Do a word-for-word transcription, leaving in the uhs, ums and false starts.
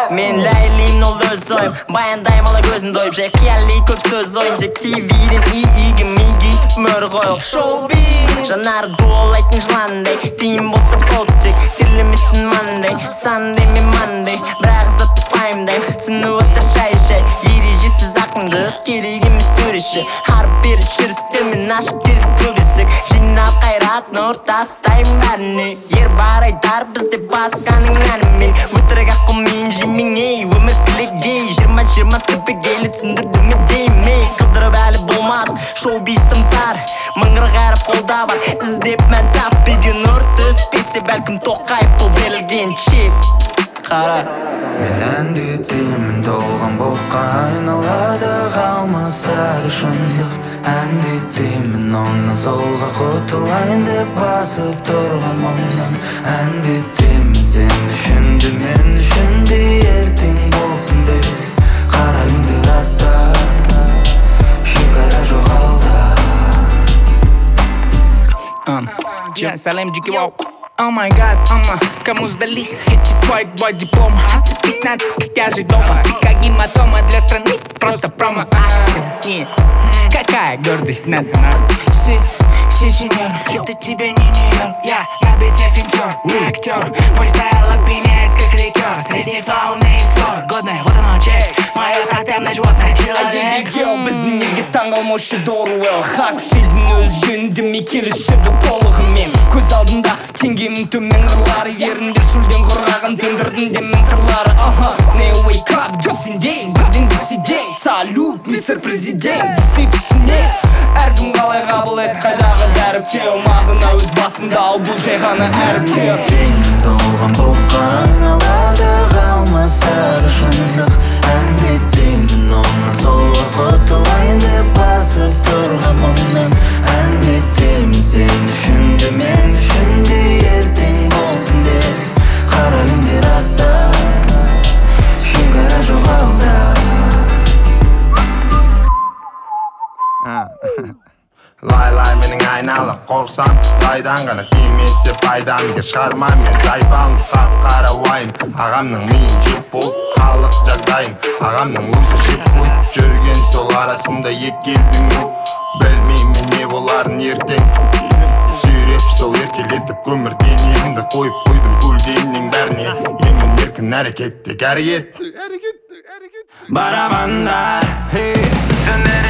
Men Ләйлим ол өз ойым, баяндайым ала көзін дойып. Жай қиялли көп сөз ойым, жай ти виден и-иге миге етіп мөр қойып. Шоу-биз жанар голайтын жыландай, тиім болса болтек, терлемесін мандай, сандай мен мандай. Бірақ заты пайымдайм, түсіні отыр шай-шай. Ережесіз ақынды керек емес төреші. Харып бері жүрістермен ашып келді көбесік. Жинап қайратын ортастайым бәріне. Ер бар айтар бізде басқаның әнімен. Өтірік ақыл мен жемең ей, өмір кілегей. Жиырма-жиырма түпі келі түсіндірді ме деймей. Қылдырып әлі болмадық, шоу-биз тым тар. Мыңғыр ғарып қолда бар, іздеп мән таппеген ұрт түспесе бәлкім тоқайып бұл берілген чеп. Қара Мен әндетемін толған боққа айналады қалмаса да шындық. Әндетемін оңнан солға құтылайын деп басып тұрған мұңнан. Әндетемін сен үшін де мен үшін де ертең болсын деп. Қара күндер артта, шекара жоқ алда. Салем джики вау. О май гад, ама, кому сдались эти твои два диплома? Отцепись нацик, я же дома. Ты как гематома для страны, просто промо-акция. Какая гордость нации. Си, си, сеньор, это тебе не Нью-Йорк. Я на бите финтер, я актер. Мой стайл опьяняет как ликер. Среди фауны и флор, годное, вот оно чек. Мое тотемное животное человек. Біздің неге таңғалмаушы Доруэлл. Хак селдің өзгенді ме келісшеді толығымен. Көз алдында теңгенің төмен қырлары. Еріндер сүлден құрғаған тындырдың демен қырлары. Не wake up десіндей, бірден десідей. Салют, мистер президент, десе түсіне. Әркім қалай қабыл ет, қайдағы дәріптеу. Мағына өз басында, ал бұл жай ғана әріптеу. Әндетемін толған боққа айналады қалмаса да шындық. Әндетемін оңнан солға құтылайын деп басып тұрған мұңнан. Әндетемін сен үшін де мен үшін де ертең болсын деп. Қара күндер артта, шекара жоқ алда. Лай-лай менің айналып қорсам, лайдан ғана тимесе пайдам. Егер шығармам мен тайпалым, қап-қара уайым. Ағамның миын жеп болып, халық жағдайын. Ағамның өзі жеп қойып жүрген сол арасында екі елдің. Білмеймін не боларын ертең. Сүйреп сол еркелетіп көмір денемді қойып қойдым көлденнің бәріне. Емен еркін әрекетте әрекет. Барабандар,